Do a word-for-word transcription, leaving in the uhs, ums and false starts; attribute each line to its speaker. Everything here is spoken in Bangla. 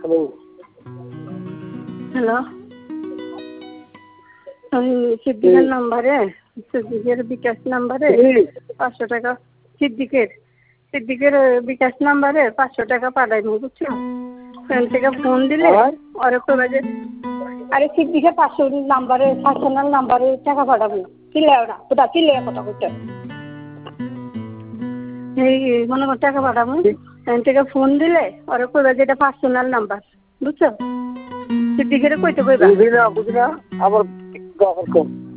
Speaker 1: হ্যালো, আমি সিদ্দিকের নাম্বারে সিদ্দিকের বিকাশ নাম্বারে পাঁচশো টাকা সিদ্দিকের সিদ্দিকের বিকাশ নাম্বারে পাঁচশো টাকা পাঠাইনি বুঝছো। ওখান থেকে ফোন দিলে ওরে কবে যে আরে সিদ্দিকের পাঁচশো নাম্বারে পার্সোনাল নাম্বারে টাকা পাঠাবো চিল্লে ওরা কোথা চিল্লে কথা করতে এই মনে কর টাকা পাঠাবো ওখান থেকে ফোন দিলে ওরে কবে যে এটা পার্সোনাল নাম্বার বুঝছো। সিদ্দিকের কইতে কইবা
Speaker 2: বুঝি না বুঝি না আবার